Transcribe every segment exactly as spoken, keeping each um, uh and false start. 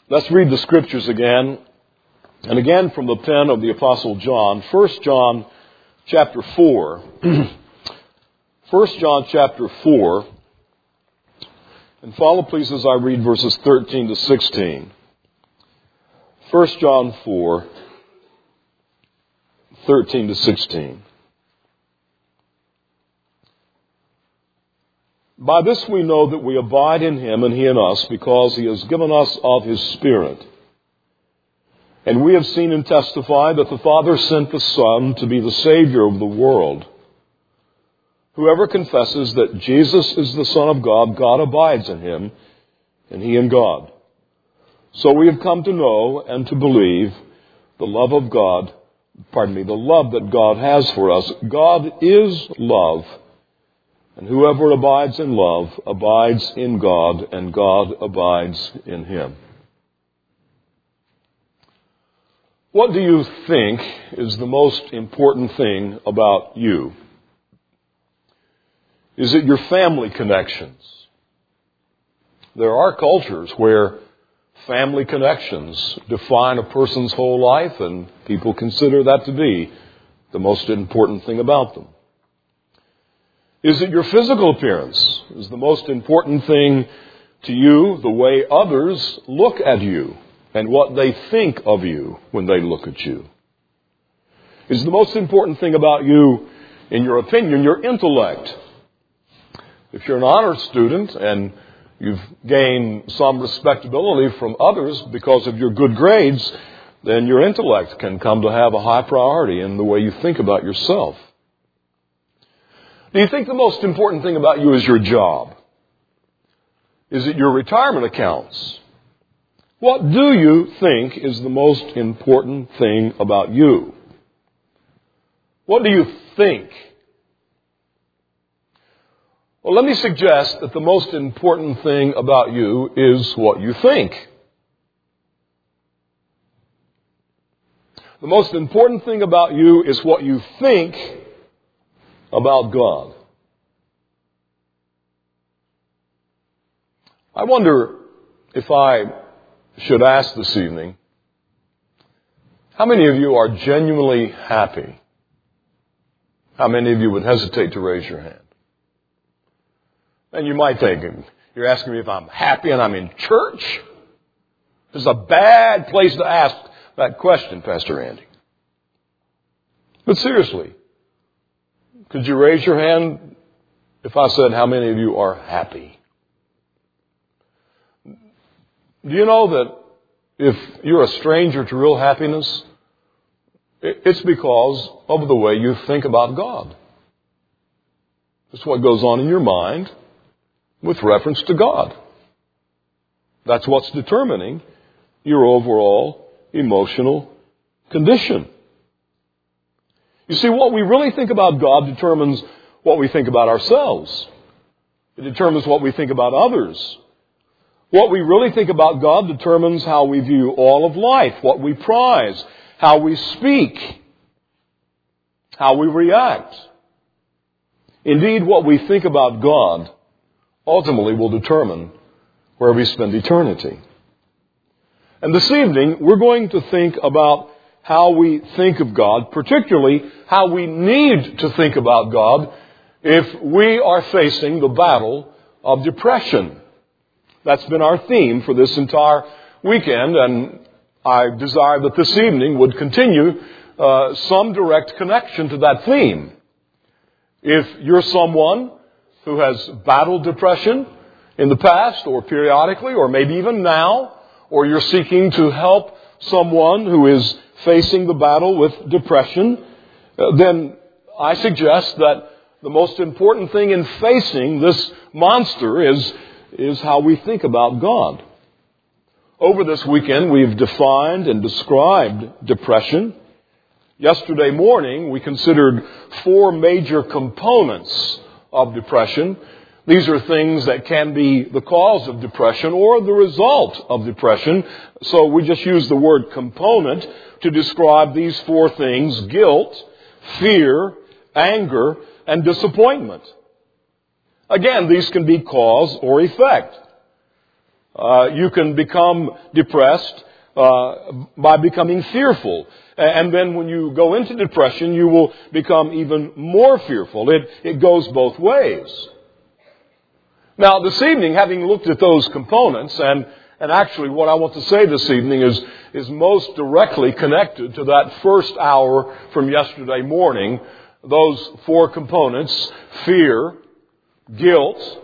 Let's read the Scriptures again, and again from the pen of the Apostle John. First John chapter four. First John chapter four. And follow please as I read verses thirteen to sixteen. First John four, thirteen to sixteen. By this we know that we abide in Him and He in us, because He has given us of His Spirit. And we have seen and testified that the Father sent the Son to be the Savior of the world. Whoever confesses that Jesus is the Son of God, God abides in Him, and He in God. So we have come to know and to believe the love of God, pardon me, the love that God has for us. God is love. And whoever abides in love abides in God, and God abides in him. What do you think is the most important thing about you? Is it your family connections? There are cultures where family connections define a person's whole life, and people consider that to be the most important thing about them. Is it your physical appearance? Is the most important thing to you the way others look at you and what they think of you when they look at you? Is the most important thing about you, in your opinion, your intellect? If you're an honors student and you've gained some respectability from others because of your good grades, then your intellect can come to have a high priority in the way you think about yourself. Do you think the most important thing about you is your job? Is it your retirement accounts? What do you think is the most important thing about you? What do you think? Well, let me suggest that the most important thing about you is what you think. The most important thing about you is what you think about God. I wonder if I should ask this evening, how many of you are genuinely happy? How many of you would hesitate to raise your hand? And you might think, you're asking me if I'm happy and I'm in church? This is a bad place to ask that question, Pastor Andy. But seriously, could you raise your hand if I said how many of you are happy? Do you know that if you're a stranger to real happiness, it's because of the way you think about God. It's what goes on in your mind with reference to God. That's what's determining your overall emotional condition. You see, what we really think about God determines what we think about ourselves. It determines what we think about others. What we really think about God determines how we view all of life, what we prize, how we speak, how we react. Indeed, what we think about God ultimately will determine where we spend eternity. And this evening, we're going to think about how we think of God, particularly how we need to think about God if we are facing the battle of depression. That's been our theme for this entire weekend, and I desire that this evening would continue uh, some direct connection to that theme. If you're someone who has battled depression in the past or periodically or maybe even now, or you're seeking to help someone who is facing the battle with depression, uh, then I suggest that the most important thing in facing this monster is, is how we think about God. Over this weekend, we've defined and described depression. Yesterday morning, we considered four major components of depression. These are things that can be the cause of depression or the result of depression. So we just use the word component to describe these four things: guilt, fear, anger, and disappointment. Again, these can be cause or effect. Uh, you can become depressed uh, by becoming fearful. And then when you go into depression, you will become even more fearful. It, it goes both ways. Now, this evening, having looked at those components, and, and actually what I want to say this evening is, is most directly connected to that first hour from yesterday morning, those four components: fear, guilt,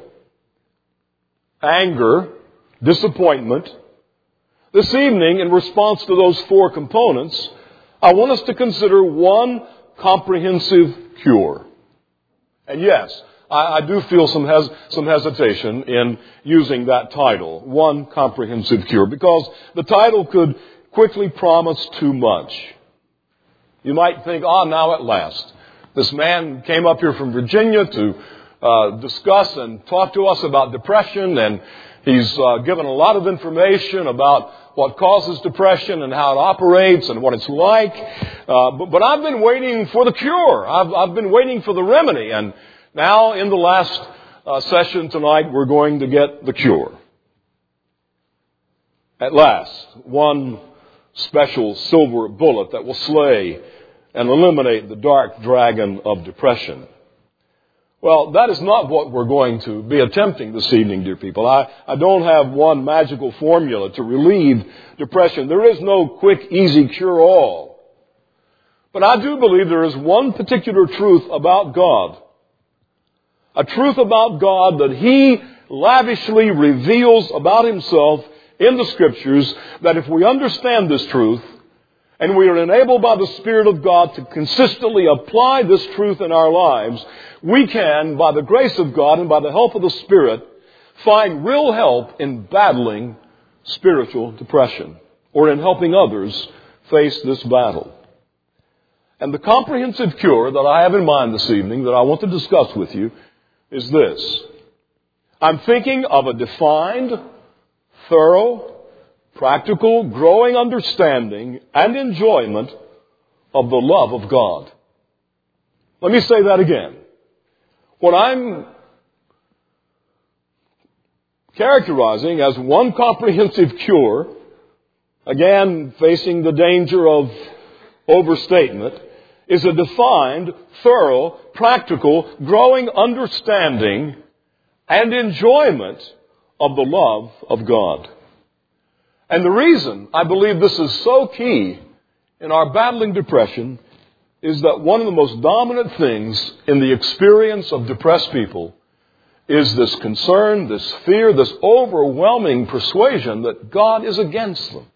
anger, disappointment. This evening, in response to those four components, I want us to consider one comprehensive cure. And yes, I, I do feel some hes- some hesitation in using that title, one comprehensive cure, because the title could quickly promise too much. You might think, ah, now at last, this man came up here from Virginia to uh, discuss and talk to us about depression, and he's uh, given a lot of information about what causes depression and how it operates and what it's like. Uh, but, but I've been waiting for the cure. I've, I've been waiting for the remedy. And now in the last uh, session tonight, we're going to get the cure. At last, one special silver bullet that will slay and eliminate the dark dragon of depression. Well, that is not what we're going to be attempting this evening, dear people. I, I don't have one magical formula to relieve depression. There is no quick, easy cure-all. But I do believe there is one particular truth about God. A truth about God that He lavishly reveals about Himself in the Scriptures, that if we understand this truth, and we are enabled by the Spirit of God to consistently apply this truth in our lives, we can, by the grace of God and by the help of the Spirit, find real help in battling spiritual depression, or in helping others face this battle. And the comprehensive cure that I have in mind this evening that I want to discuss with you is this. I'm thinking of a defined, thorough, practical, growing understanding and enjoyment of the love of God. Let me say that again. What I'm characterizing as one comprehensive cure, again facing the danger of overstatement, is a defined, thorough, practical, growing understanding and enjoyment of the love of God. And the reason I believe this is so key in our battling depression is that one of the most dominant things in the experience of depressed people is this concern, this fear, this overwhelming persuasion that God is against them.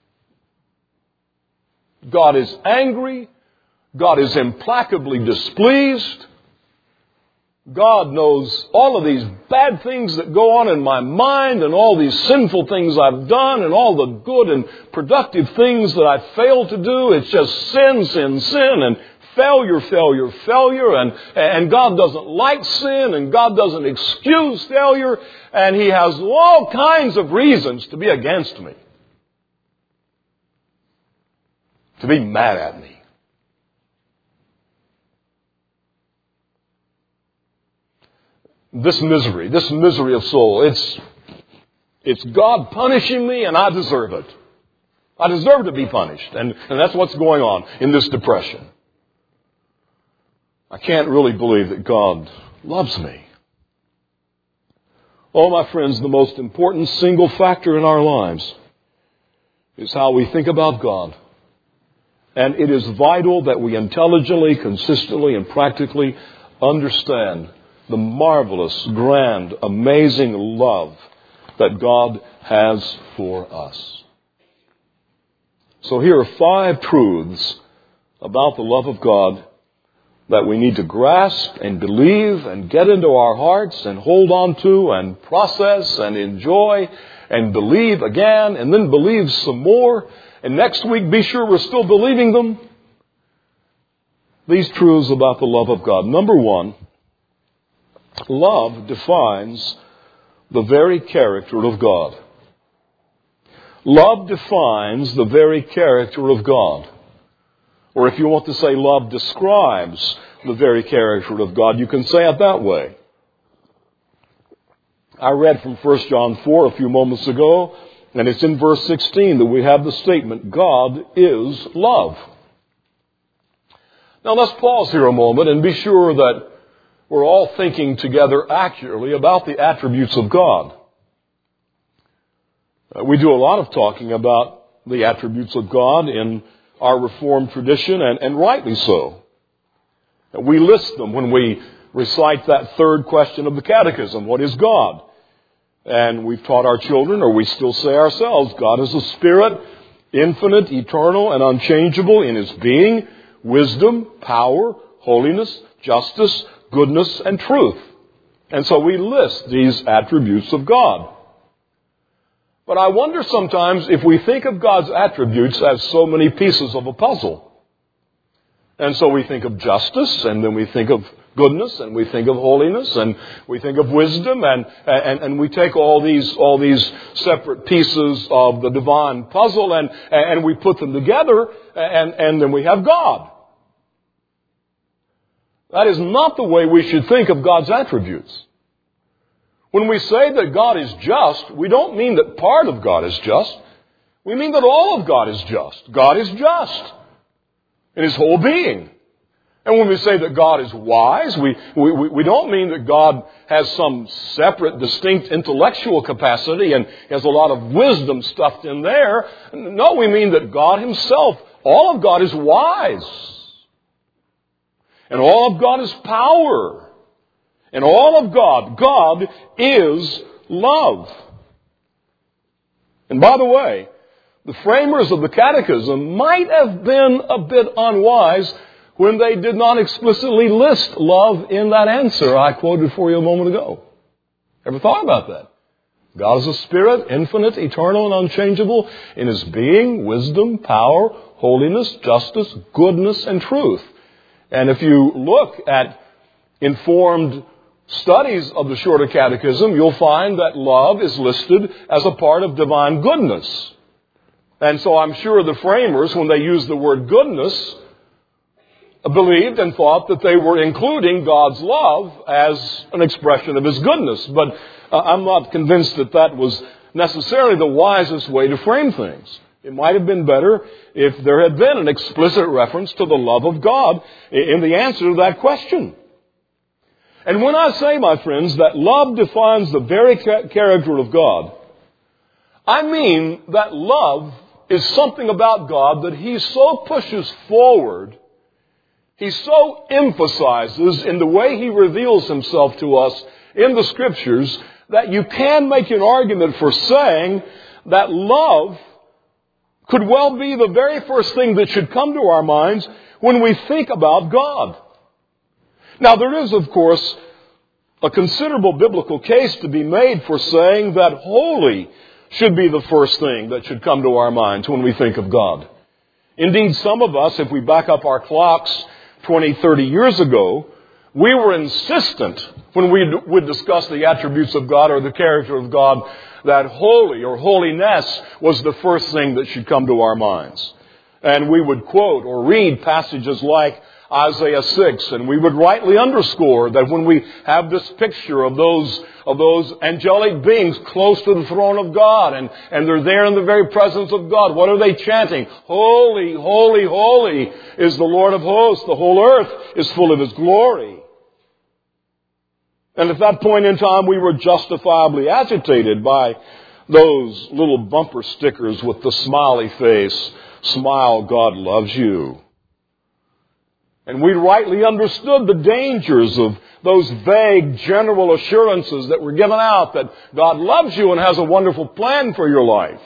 God is angry. God is implacably displeased. God knows all of these bad things that go on in my mind and all these sinful things I've done and all the good and productive things that I failed to do. It's just sin, sin, sin and failure, failure, failure. And, and God doesn't like sin and God doesn't excuse failure. And He has all kinds of reasons to be against me, to be mad at me. This misery, this misery of soul, it's, it's God punishing me and I deserve it. I deserve to be punished. And, and that's what's going on in this depression. I can't really believe that God loves me. Oh, my friends, the most important single factor in our lives is how we think about God. And it is vital that we intelligently, consistently, and practically understand the marvelous, grand, amazing love that God has for us. So here are five truths about the love of God that we need to grasp and believe and get into our hearts and hold on to and process and enjoy and believe again and then believe some more. And next week, be sure we're still believing them. These truths about the love of God. Number one, love defines the very character of God. Love defines the very character of God. Or if you want to say love describes the very character of God, you can say it that way. I read from First John four a few moments ago And it's in verse sixteen that we have the statement, God is love. Now let's pause here a moment and be sure that we're all thinking together accurately about the attributes of God. Uh, we do a lot of talking about the attributes of God in our Reformed tradition, and, and rightly so. We list them when we recite that third question of the Catechism, what is God? And we've taught our children, or we still say ourselves, God is a spirit, infinite, eternal, and unchangeable in his being, wisdom, power, holiness, justice, goodness, and truth. And so we list these attributes of God. But I wonder sometimes if we think of God's attributes as so many pieces of a puzzle. And so we think of justice, and then we think of goodness, and we think of holiness, and we think of wisdom, and, and, and we take all these, all these separate pieces of the divine puzzle, and, and we put them together, and, and then we have God. That is not the way we should think of God's attributes. When we say that God is just, we don't mean that part of God is just. We mean that all of God is just. God is just in his whole being. And when we say that God is wise, we, we, we don't mean that God has some separate, distinct intellectual capacity and has a lot of wisdom stuffed in there. No, we mean that God himself, all of God is wise. And all of God is power. And all of God, God is love. And by the way, the framers of the Catechism might have been a bit unwise when they did not explicitly list love in that answer I quoted for you a moment ago. Ever thought about that? God is a spirit, infinite, eternal, and unchangeable in his being, wisdom, power, holiness, justice, goodness, and truth. And if you look at informed studies of the Shorter Catechism, you'll find that love is listed as a part of divine goodness. And so I'm sure the framers, when they used the word goodness, believed and thought that they were including God's love as an expression of his goodness. But uh, I'm not convinced that that was necessarily the wisest way to frame things. It might have been better if there had been an explicit reference to the love of God in the answer to that question. And when I say, my friends, that love defines the very character of God, I mean that love is something about God that he so pushes forward, he so emphasizes in the way he reveals himself to us in the Scriptures, that you can make an argument for saying that love could well be the very first thing that should come to our minds when we think about God. Now, there is, of course, a considerable biblical case to be made for saying that holy should be the first thing that should come to our minds when we think of God. Indeed, some of us, if we back up our clocks twenty, thirty years ago, we were insistent when we would discuss the attributes of God or the character of God that holy or holiness was the first thing that should come to our minds. And we would quote or read passages like Isaiah six, and we would rightly underscore that when we have this picture of those of those angelic beings close to the throne of God, and, and they're there in the very presence of God, what are they chanting? Holy, holy, holy is the Lord of hosts. The whole earth is full of his glory. And at that point in time, we were justifiably agitated by those little bumper stickers with the smiley face. Smile, God loves you. And we rightly understood the dangers of those vague general assurances that were given out that God loves you and has a wonderful plan for your life.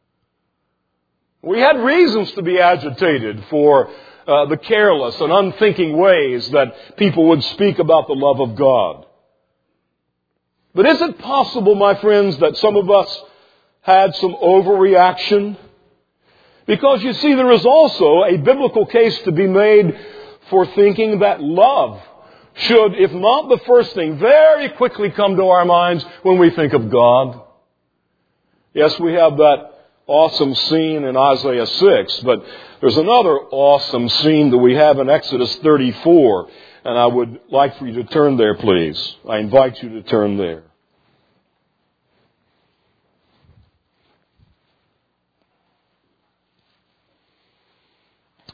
We had reasons to be agitated for uh, the careless and unthinking ways that people would speak about the love of God. But is it possible, my friends, that some of us had some overreaction? Because you see, there is also a biblical case to be made for thinking that love should, if not the first thing, very quickly come to our minds when we think of God. Yes, we have that awesome scene in Isaiah six, but there's another awesome scene that we have in Exodus thirty-four, and I would like for you to turn there, please. I invite you to turn there.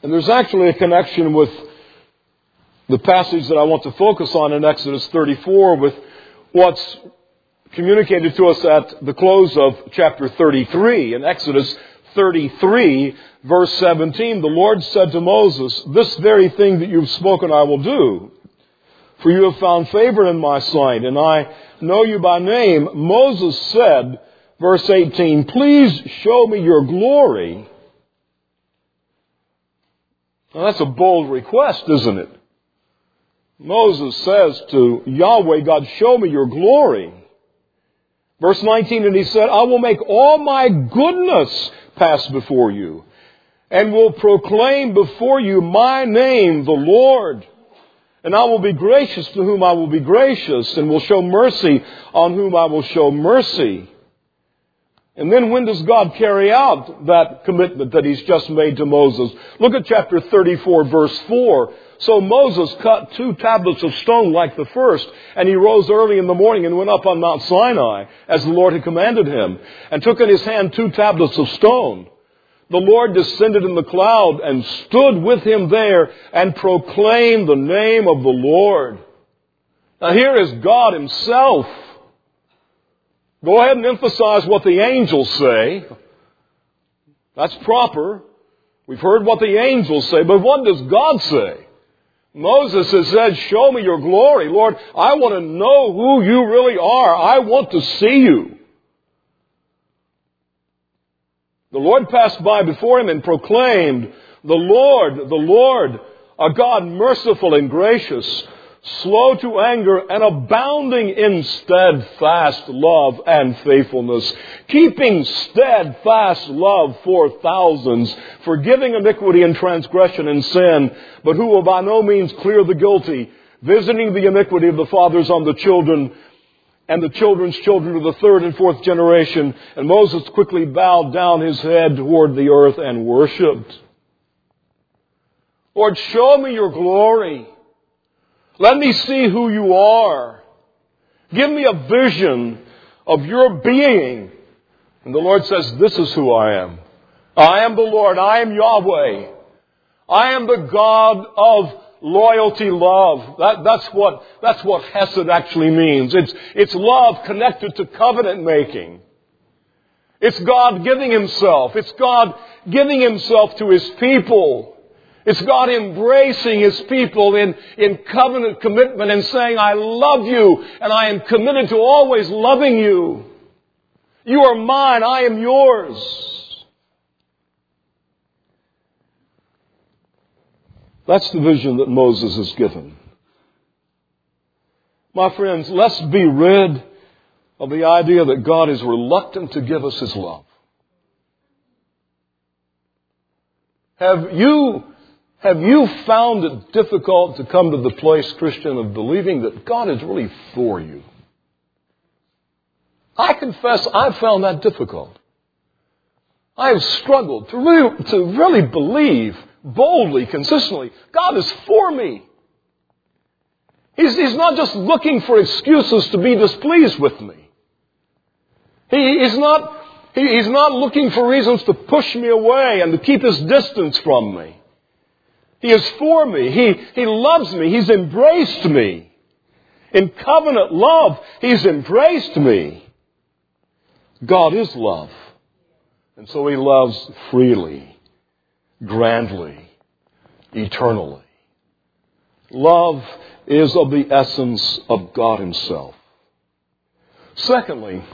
And there's actually a connection with the passage that I want to focus on in Exodus thirty-four with what's communicated to us at the close of chapter thirty-three. In Exodus thirty-three, verse seventeen, the Lord said to Moses, "This very thing that you've spoken I will do. For you have found favor in my sight, and I know you by name." Moses said, verse eighteen, "Please show me your glory." Now that's a bold request, isn't it? Moses says to Yahweh, "God, show me your glory." Verse nineteen, and he said, "I will make all my goodness pass before you, and will proclaim before you my name, the Lord. And I will be gracious to whom I will be gracious, and will show mercy on whom I will show mercy." And then when does God carry out that commitment that He's just made to Moses? Look at chapter thirty-four, verse four. "So Moses cut two tablets of stone like the first, and he rose early in the morning and went up on Mount Sinai, as the Lord had commanded him, and took in his hand two tablets of stone. The Lord descended in the cloud and stood with him there and proclaimed the name of the Lord." Now here is God Himself. Go ahead and emphasize what the angels say. That's proper. We've heard what the angels say, but what does God say? Moses has said, "Show me your glory. Lord, I want to know who you really are. I want to see you." The Lord passed by before him and proclaimed, "The Lord, the Lord, a God merciful and gracious, slow to anger and abounding in steadfast love and faithfulness, keeping steadfast love for thousands, forgiving iniquity and transgression and sin, but who will by no means clear the guilty, visiting the iniquity of the fathers on the children and the children's children to the third and fourth generation." And Moses quickly bowed down his head toward the earth and worshipped. "Lord, show me your glory. Let me see who you are. Give me a vision of your being." And the Lord says, "This is who I am. I am the Lord. I am Yahweh. I am the God of loyalty, love." That, that's what, that's what Hesed actually means. It's, it's love connected to covenant making. It's God giving Himself. It's God giving Himself to His people. It's God embracing His people in, in covenant commitment and saying, "I love you and I am committed to always loving you. You are mine, I am yours." That's the vision that Moses is given. My friends, let's be rid of the idea that God is reluctant to give us His love. Have you Have you found it difficult to come to the place, Christian, of believing that God is really for you? I confess I've found that difficult. I have struggled to really, to really believe boldly, consistently, God is for me. He's, he's not just looking for excuses to be displeased with me. He, he's not, he, he's not looking for reasons to push me away and to keep His distance from me. He is for me. He, he loves me. He's embraced me. In covenant love, He's embraced me. God is love. And so He loves freely, grandly, eternally. Love is of the essence of God Himself. Secondly,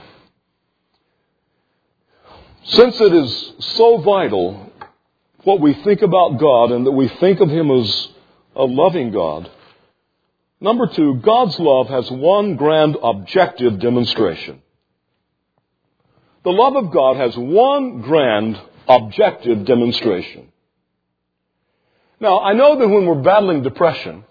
since it is so vital what we think about God and that we think of Him as a loving God, number two, God's love has one grand objective demonstration. The love of God has one grand objective demonstration. Now, I know that when we're battling depression,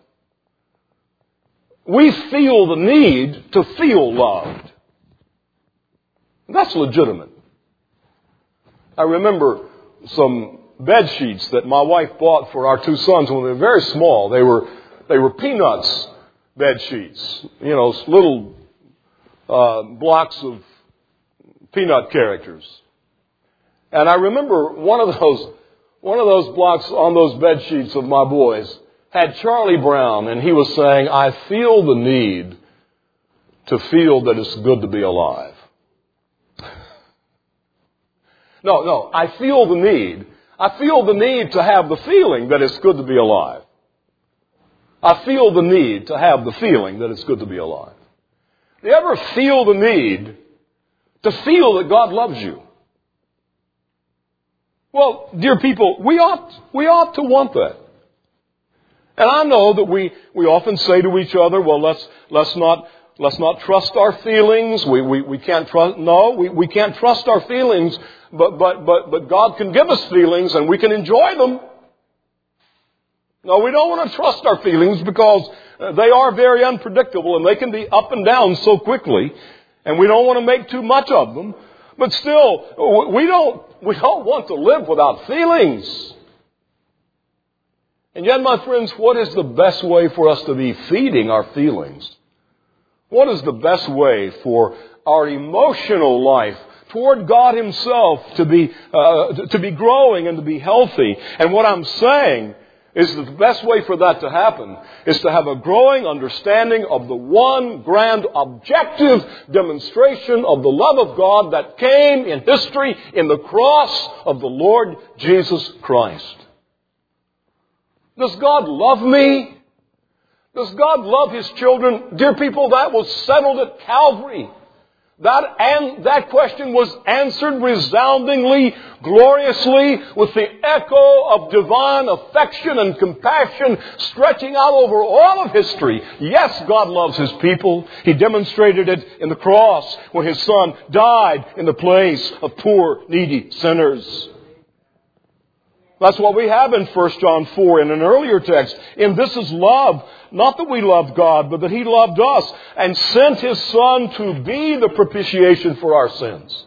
we feel the need to feel loved. That's legitimate. I remember some bed sheets that my wife bought for our two sons when they were very small. They were they were Peanuts bed sheets, you know, little uh, blocks of Peanut characters. And I remember one of those One of those blocks on those bed sheets of my boys had Charlie Brown, and he was saying, I feel the need to feel that it's good to be alive. No, no, I feel the need. I feel the need to have the feeling that it's good to be alive. I feel the need to have the feeling that it's good to be alive. Do you ever feel the need to feel that God loves you? Well, dear people, we ought, we ought to want that. And I know that we, we often say to each other, well, let's, let's not, let's not trust our feelings. We, we, we can't trust, no, we, we can't trust our feelings, but, but, but, but God can give us feelings and we can enjoy them. No, we don't want to trust our feelings because they are very unpredictable and they can be up and down so quickly, and we don't want to make too much of them. But still, we don't, we don't want to live without feelings. And yet, my friends, what is the best way for us to be feeding our feelings? What is the best way for our emotional life toward God Himself to be, uh, to be growing and to be healthy? And what I'm saying is that the best way for that to happen is to have a growing understanding of the one grand objective demonstration of the love of God that came in history in the cross of the Lord Jesus Christ. Does God love me? Does God love His children? Dear people, that was settled at Calvary. That, and that question was answered resoundingly, gloriously, with the echo of divine affection and compassion stretching out over all of history. Yes, God loves His people. He demonstrated it in the cross when His Son died in the place of poor, needy sinners. That's what we have in First John four in an earlier text. And this is love. Not that we loved God, but that He loved us and sent His Son to be the propitiation for our sins.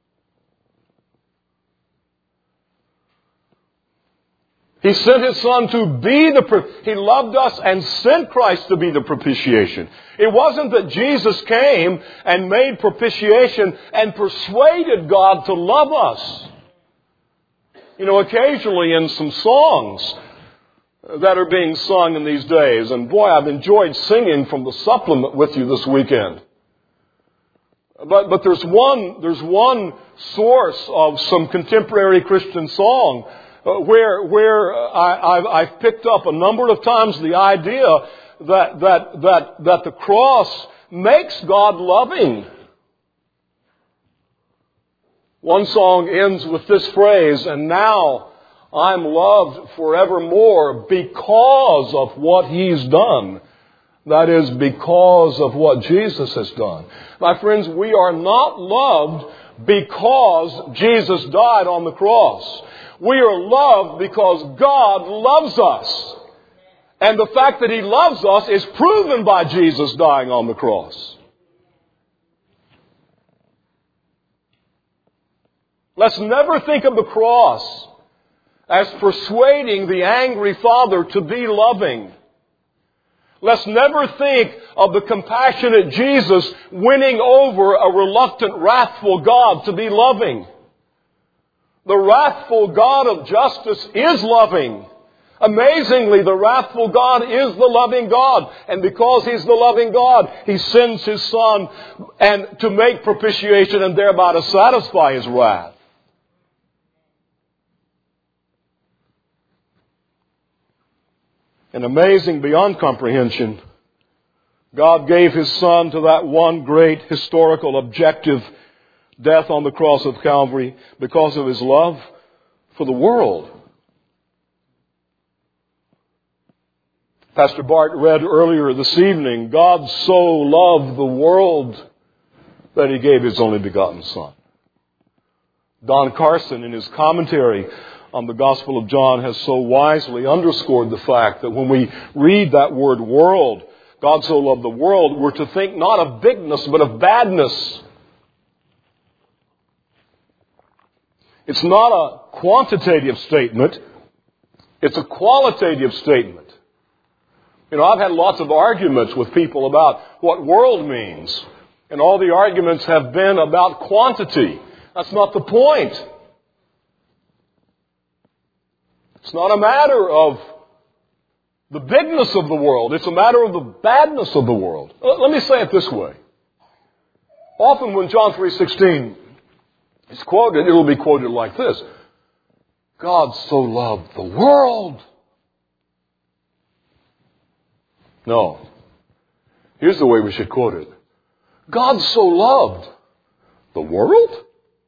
He sent His Son to be the... He loved us and sent Christ to be the propitiation. It wasn't that Jesus came and made propitiation and persuaded God to love us. You know, occasionally in some songs that are being sung in these days, and boy, I've enjoyed singing from the supplement with you this weekend. But but there's one there's one source of some contemporary Christian song uh, where where I, I've, I've picked up a number of times the idea that that that that the cross makes God loving. One song ends with this phrase, and now I'm loved forevermore because of what He's done. That is, because of what Jesus has done. My friends, we are not loved because Jesus died on the cross. We are loved because God loves us. And the fact that He loves us is proven by Jesus dying on the cross. Let's never think of the cross as persuading the angry Father to be loving. Let's never think of the compassionate Jesus winning over a reluctant, wrathful God to be loving. The wrathful God of justice is loving. Amazingly, the wrathful God is the loving God. And because He's the loving God, He sends His Son and to make propitiation and thereby to satisfy His wrath. And amazing beyond comprehension, God gave His Son to that one great historical objective, death on the cross of Calvary, because of His love for the world. Pastor Bart read earlier this evening, God so loved the world that He gave His only begotten Son. Don Carson, in his commentary on the Gospel of John, has so wisely underscored the fact that when we read that word world, God so loved the world, we're to think not of bigness, but of badness. It's not a quantitative statement. It's a qualitative statement. You know, I've had lots of arguments with people about what world means. And all the arguments have been about quantity. That's not the point. It's not a matter of the bigness of the world. It's a matter of the badness of the world. Let me say it this way. Often when John three sixteen is quoted, it will be quoted like this. God so loved the world. No. Here's the way we should quote it. God so loved the world?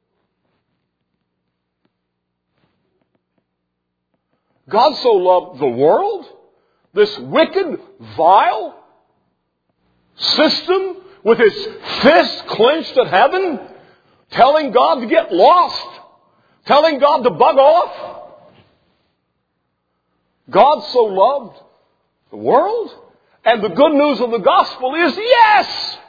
God so loved the world? This wicked, vile system with its fist clenched at heaven, telling God to get lost, telling God to bug off. God so loved the world? And the good news of the gospel is yes!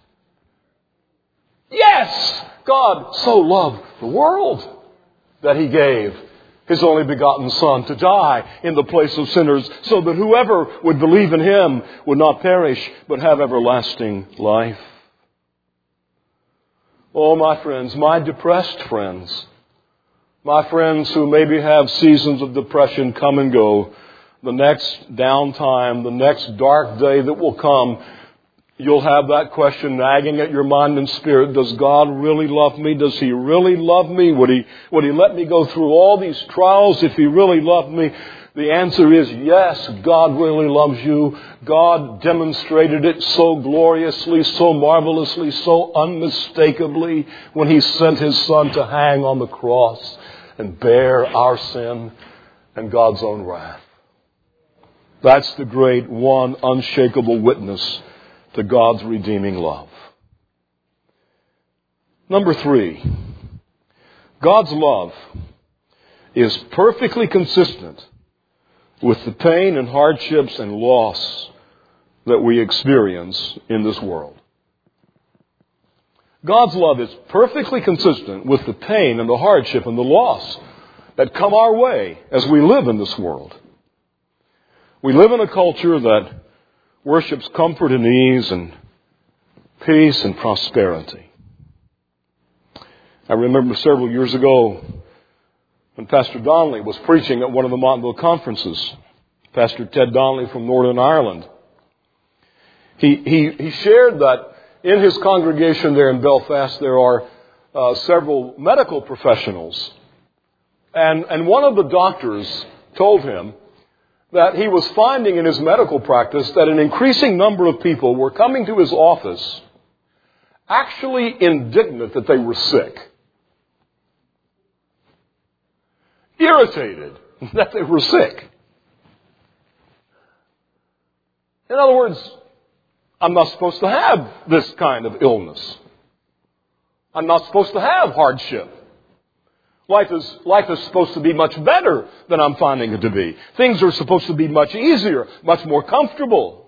Yes! God so loved the world that He gave His only begotten Son to die in the place of sinners so that whoever would believe in Him would not perish but have everlasting life. Oh, my friends, my depressed friends, my friends who maybe have seasons of depression come and go, the next downtime, the next dark day that will come, you'll have that question nagging at your mind and spirit. Does God really love me? Does He really love me? Would He, would He let me go through all these trials if He really loved me? The answer is yes, God really loves you. God demonstrated it so gloriously, so marvelously, so unmistakably when He sent His Son to hang on the cross and bear our sin and God's own wrath. That's the great one unshakable witness to God's redeeming love. Number three, God's love is perfectly consistent with the pain and hardships and loss that we experience in this world. God's love is perfectly consistent with the pain and the hardship and the loss that come our way as we live in this world. We live in a culture that worships comfort and ease and peace and prosperity. I remember several years ago when Pastor Donnelly was preaching at one of the Montville conferences. Pastor Ted Donnelly from Northern Ireland. He, he, he shared that in his congregation there in Belfast there are uh, several medical professionals. And, and one of the doctors told him that he was finding in his medical practice that an increasing number of people were coming to his office actually indignant that they were sick. Irritated that they were sick. In other words, I'm not supposed to have this kind of illness. I'm not supposed to have hardship. Life is, life is supposed to be much better than I'm finding it to be. Things are supposed to be much easier, much more comfortable.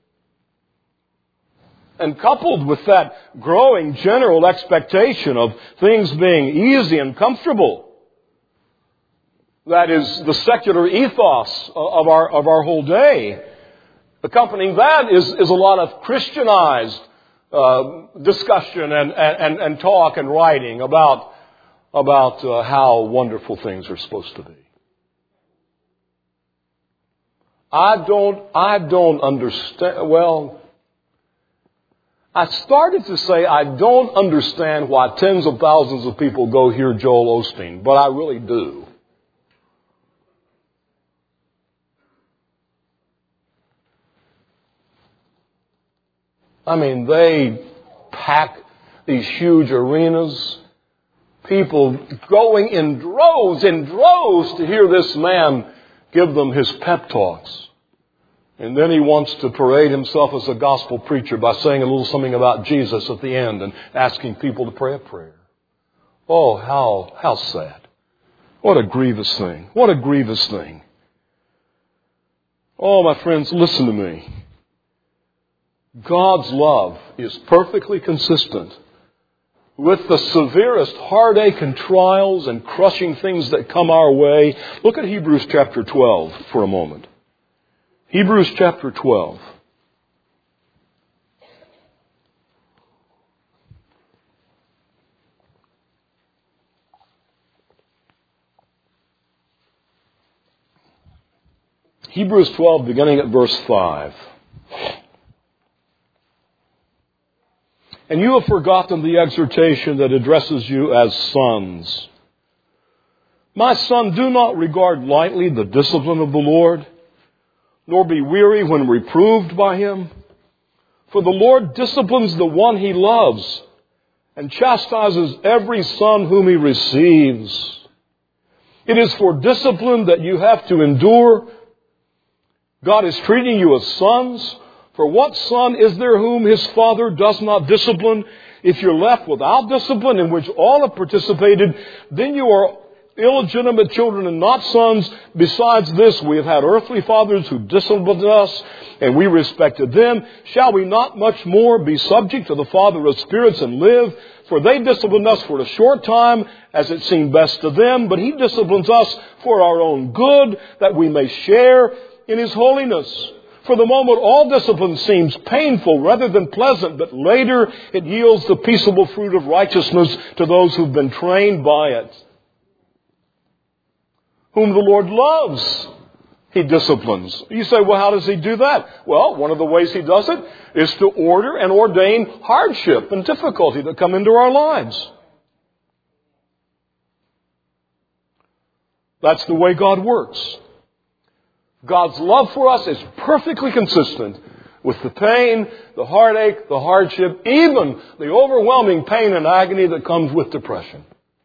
And coupled with that growing general expectation of things being easy and comfortable, that is the secular ethos of our, of our whole day. Accompanying that is, is a lot of Christianized uh, discussion and, and, and talk and writing about about uh, how wonderful things are supposed to be. I don't, I don't understand, well, I started to say I don't understand why tens of thousands of people go hear Joel Osteen, but I really do. I mean, they pack these huge arenas. People going in droves, in droves to hear this man give them his pep talks. And then he wants to parade himself as a gospel preacher by saying a little something about Jesus at the end and asking people to pray a prayer. Oh, how, how sad. What a grievous thing. What a grievous thing. Oh, my friends, listen to me. God's love is perfectly consistent with the severest heartache and trials and crushing things that come our way. Look at Hebrews chapter twelve for a moment. Hebrews chapter twelve. Hebrews twelve, beginning at verse five. And you have forgotten the exhortation that addresses you as sons. My son, do not regard lightly the discipline of the Lord, nor be weary when reproved by him. For the Lord disciplines the one he loves, and chastises every son whom he receives. It is for discipline that you have to endure. God is treating you as sons. For what son is there whom his father does not discipline? If you're left without discipline, in which all have participated, then you are illegitimate children and not sons. Besides this, we have had earthly fathers who disciplined us, and we respected them. Shall we not much more be subject to the Father of spirits and live? For they disciplined us for a short time, as it seemed best to them, but he disciplines us for our own good, that we may share in his holiness. For the moment, all discipline seems painful rather than pleasant, but later it yields the peaceable fruit of righteousness to those who've been trained by it. Whom the Lord loves, he disciplines. You say, well, how does he do that? Well, one of the ways he does it is to order and ordain hardship and difficulty that come into our lives. That's the way God works. God's love for us is perfectly consistent with the pain, the heartache, the hardship, even the overwhelming pain and agony that comes with depression.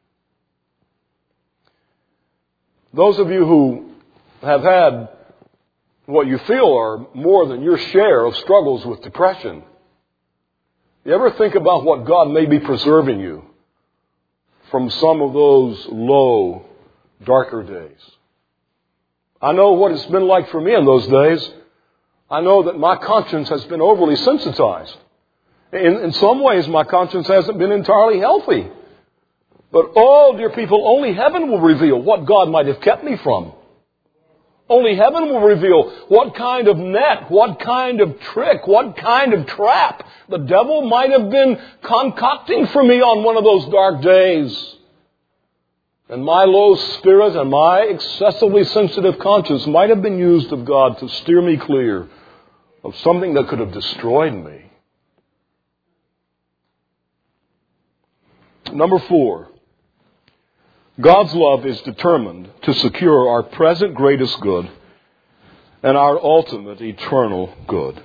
Those of you who have had what you feel are more than your share of struggles with depression, you ever think about what God may be preserving you from some of those low, darker days? I know what it's been like for me in those days. I know that my conscience has been overly sensitized. In, in some ways, my conscience hasn't been entirely healthy. But, oh, dear people, only heaven will reveal what God might have kept me from. Only heaven will reveal what kind of net, what kind of trick, what kind of trap the devil might have been concocting for me on one of those dark days. And my low spirit and my excessively sensitive conscience might have been used of God to steer me clear of something that could have destroyed me. Number four, God's love is determined to secure our present greatest good and our ultimate eternal good.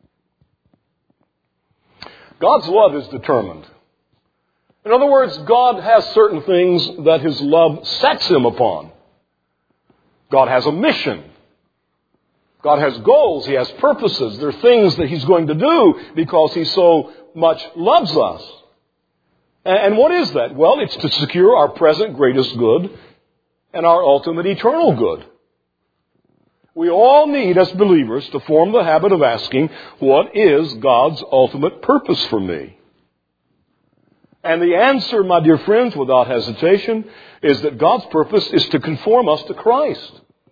God's love is determined. In other words, God has certain things that his love sets him upon. God has a mission. God has goals. He has purposes. There are things that he's going to do because he so much loves us. And what is that? Well, it's to secure our present greatest good and our ultimate eternal good. We all need, as believers, to form the habit of asking, what is God's ultimate purpose for me? And the answer, my dear friends, without hesitation, is that God's purpose is to conform us to Christ.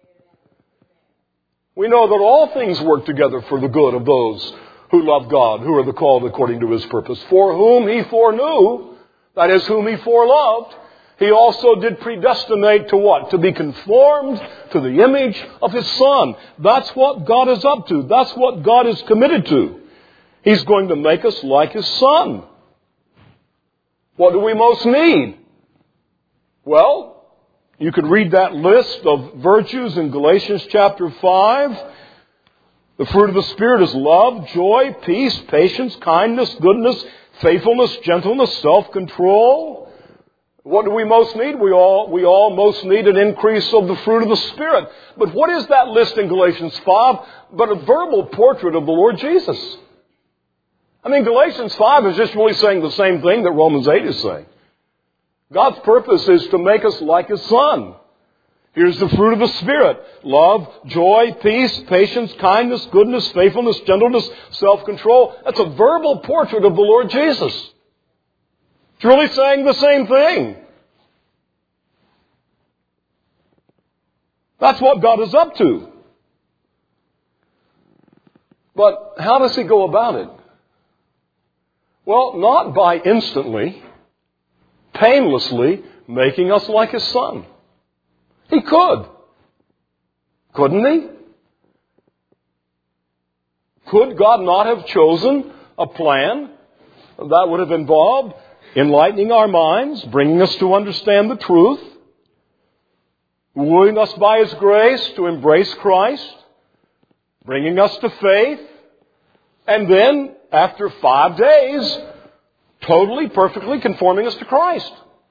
We know that all things work together for the good of those who love God, who are the called according to his purpose. For whom he foreknew, that is, whom he foreloved, he also did predestinate to what? To be conformed to the image of his Son. That's what God is up to. That's what God is committed to. He's going to make us like his Son. What do we most need? Well, you could read that list of virtues in Galatians chapter five. The fruit of the Spirit is love, joy, peace, patience, kindness, goodness, faithfulness, gentleness, self-control. What do we most need? We all, we all most need an increase of the fruit of the Spirit. But what is that list in Galatians five but a verbal portrait of the Lord Jesus? I mean, Galatians five is just really saying the same thing that Romans eight is saying. God's purpose is to make us like his Son. Here's the fruit of the Spirit. Love, joy, peace, patience, kindness, goodness, faithfulness, gentleness, self-control. That's a verbal portrait of the Lord Jesus. It's really saying the same thing. That's what God is up to. But how does he go about it? Well, not by instantly, painlessly making us like his Son. He could. Couldn't he? could God not have chosen a plan that would have involved enlightening our minds, bringing us to understand the truth, wooing us by His grace to embrace Christ, bringing us to faith, and then, after five days, totally, perfectly conforming us to Christ.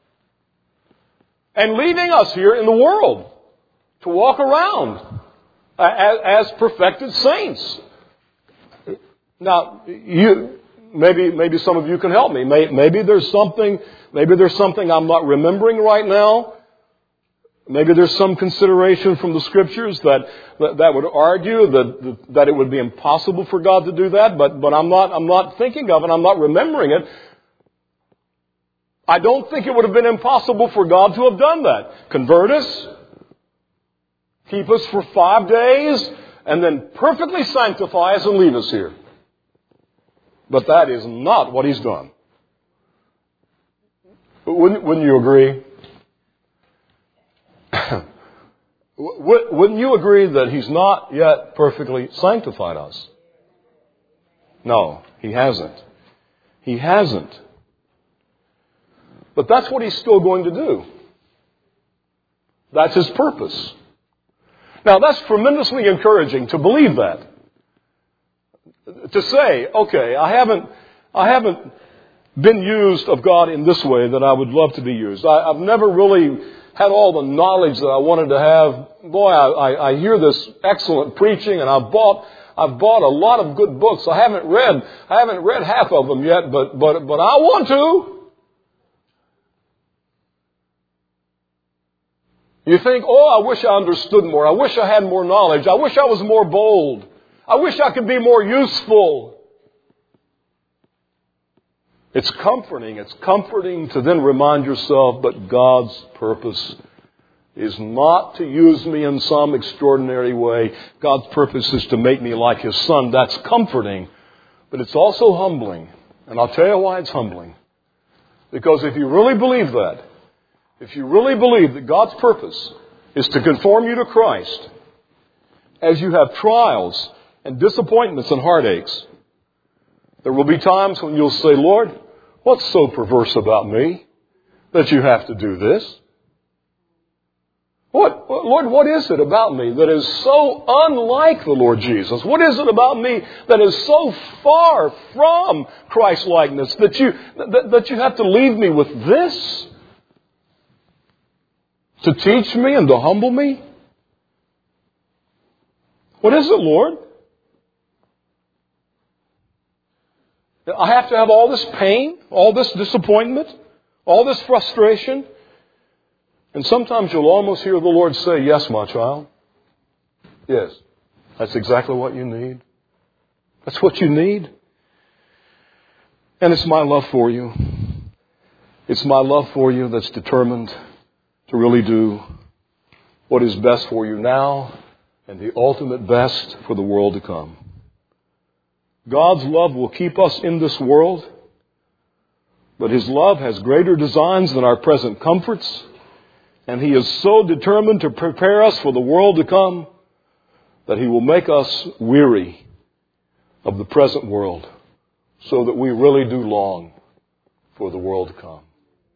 And leaving us here in the world to walk around as, as perfected saints. Now, you, maybe, maybe some of you can help me. Maybe there's something, maybe there's something I'm not remembering right now. Maybe there's some consideration from the Scriptures that, that, that would argue that, that it would be impossible for God to do that, but, but I'm not, I'm not thinking of it, I'm not remembering it. I don't think it would have been impossible for God to have done that. Convert us, keep us for five days, and then perfectly sanctify us and leave us here. But that is not what He's done. Wouldn't, wouldn't you agree? Wouldn't you agree that He's not yet perfectly sanctified us? No, He hasn't. He hasn't. But that's what He's still going to do. That's His purpose. Now, that's tremendously encouraging to believe that. To say, okay, I haven't, I haven't been used of God in this way that I would love to be used. I, I've never really had all the knowledge that I wanted to have. Boy, I, I, I hear this excellent preaching, and I've bought, I've bought a lot of good books. I haven't read, I haven't read half of them yet, but, but, but I want to. You think, oh, I wish I understood more. I wish I had more knowledge. I wish I was more bold. I wish I could be more useful. It's comforting. It's comforting to then remind yourself, but God's purpose is not to use me in some extraordinary way. God's purpose is to make me like His Son. That's comforting. But it's also humbling. And I'll tell you why it's humbling. Because if you really believe that, if you really believe that God's purpose is to conform you to Christ, as you have trials and disappointments and heartaches, there will be times when you'll say, Lord, what's so perverse about me that you have to do this? What, Lord, what is it about me that is so unlike the Lord Jesus? What is it about me that is so far from Christ-likeness that you, that, that you have to leave me with this? To teach me and to humble me? What is it, Lord? I have to have all this pain, all this disappointment, all this frustration. And sometimes you'll almost hear the Lord say, yes, my child. Yes, that's exactly what you need. That's what you need. And it's my love for you. It's my love for you that's determined to really do what is best for you now and the ultimate best for the world to come. God's love will keep us in this world, but His love has greater designs than our present comforts, and He is so determined to prepare us for the world to come that He will make us weary of the present world so that we really do long for the world to come.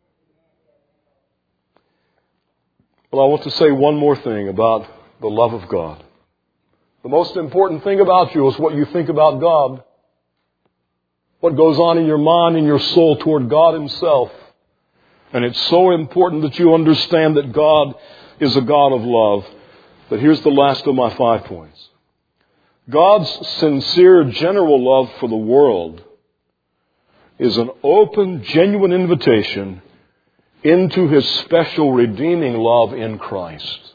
Well, I want to say one more thing about the love of God. The most important thing about you is what you think about God. What goes on in your mind and your soul toward God Himself. And it's so important that you understand that God is a God of love. But here's the last of my five points. God's sincere, general love for the world is an open, genuine invitation into His special redeeming love in Christ.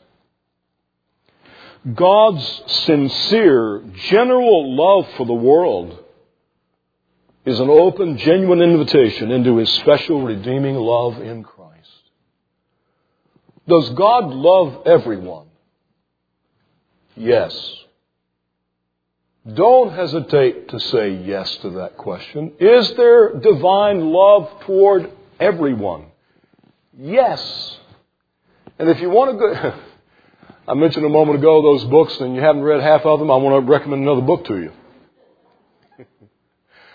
God's sincere, general love for the world is an open, genuine invitation into His special redeeming love in Christ. Does God love everyone? Yes. Don't hesitate to say yes to that question. Is there divine love toward everyone? Yes. And if you want to go, I mentioned a moment ago those books and you haven't read half of them, I want to recommend another book to you.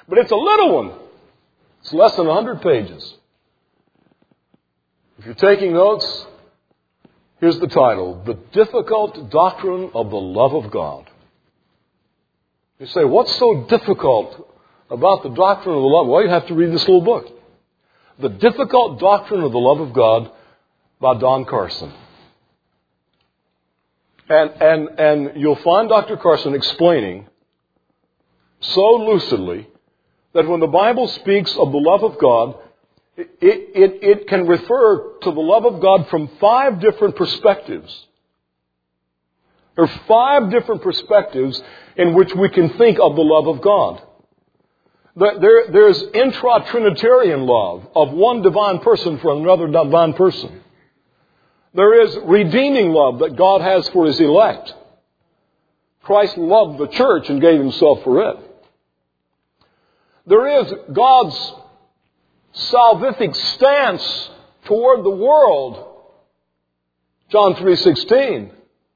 But it's a little one. It's less than one hundred pages. If you're taking notes, here's the title: The Difficult Doctrine of the Love of God. You say, what's so difficult about the doctrine of the love? Well, you have to read this little book. The Difficult Doctrine of the Love of God by Don Carson. And, and, and you'll find Doctor Carson explaining so lucidly that when the Bible speaks of the love of God, it, it, it can refer to the love of God from five different perspectives. There are five different perspectives in which we can think of the love of God. There, there's intra-Trinitarian love of one divine person for another divine person. There is redeeming love that God has for His elect. Christ loved the church and gave Himself for it. There is God's salvific stance toward the world. John three sixteen.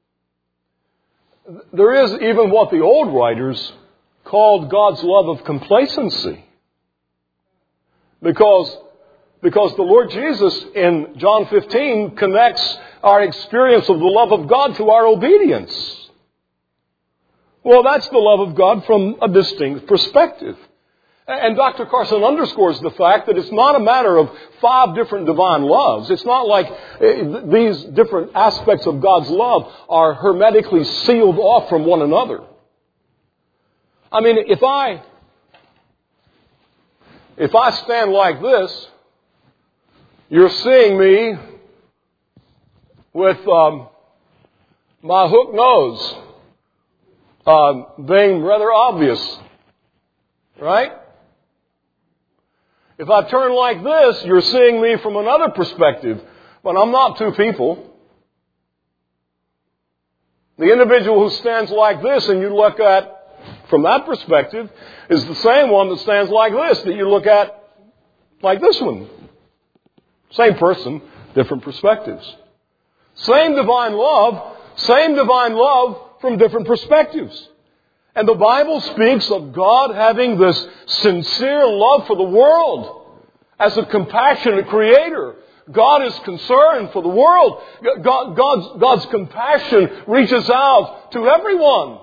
There is even what the old writers called God's love of complacency. Because, because the Lord Jesus in John fifteen connects our experience of the love of God to our obedience. Well, that's the love of God from a distinct perspective. And Doctor Carson underscores the fact that it's not a matter of five different divine loves. It's not like these different aspects of God's love are hermetically sealed off from one another. I mean, if I, if I stand like this, you're seeing me with um, my hook nose uh, being rather obvious, right? If I turn like this, you're seeing me from another perspective. But I'm not two people. The individual who stands like this and you look at from that perspective is the same one that stands like this that you look at like this one. Same person, different perspectives. Same divine love, same divine love from different perspectives. And the Bible speaks of God having this sincere love for the world. As a compassionate Creator, God is concerned for the world. God, God's, God's compassion reaches out to everyone.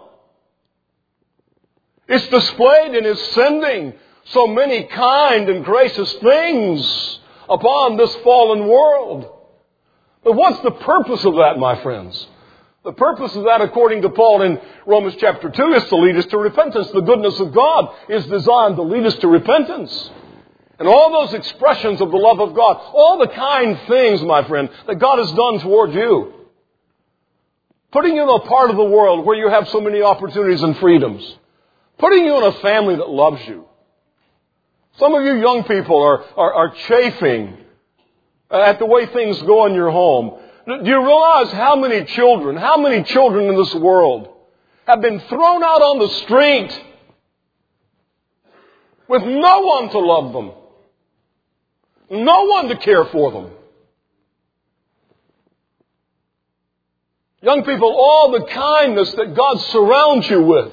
It's displayed in His sending so many kind and gracious things upon this fallen world. But what's the purpose of that, my friends? The purpose of that, according to Paul in Romans chapter two, is to lead us to repentance. The goodness of God is designed to lead us to repentance. And all those expressions of the love of God, all the kind things, my friend, that God has done toward you. Putting you in a part of the world where you have so many opportunities and freedoms. Putting you in a family that loves you. Some of you young people are, are, are chafing at the way things go in your home. Do you realize how many children, how many children in this world have been thrown out on the street with no one to love them, no one to care for them? Young people, all the kindness that God surrounds you with,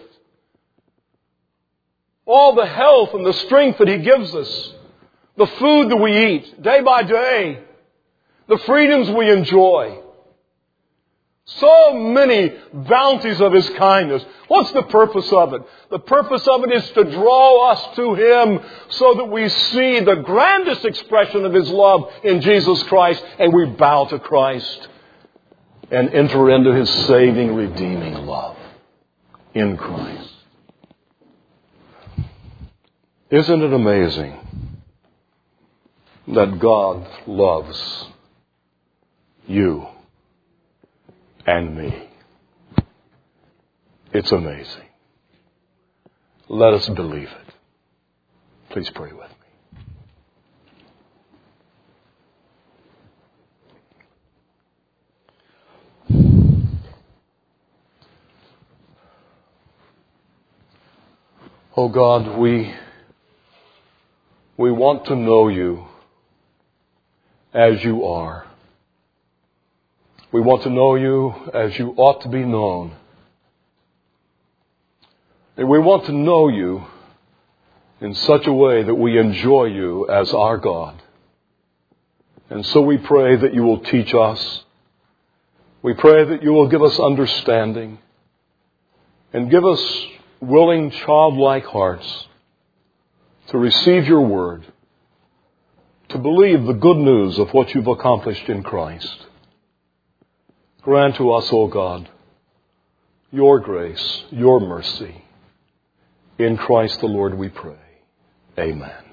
all the health and the strength that He gives us, the food that we eat day by day, the freedoms we enjoy. So many bounties of His kindness. What's the purpose of it? The purpose of it is to draw us to Him so that we see the grandest expression of His love in Jesus Christ and we bow to Christ and enter into His saving, redeeming love in Christ. Isn't it amazing that God loves you and me? It's amazing. Let us believe it. Please pray with me. Oh God, we, we want to know You as You are. We want to know You as You ought to be known. And we want to know You in such a way that we enjoy you as our God. And so we pray that you will teach us. We pray that you will give us understanding and give us willing, childlike hearts to receive your word, to believe the good news of what you've accomplished in Christ. Grant to us, O God, your grace, your mercy. In Christ the Lord we pray. Amen.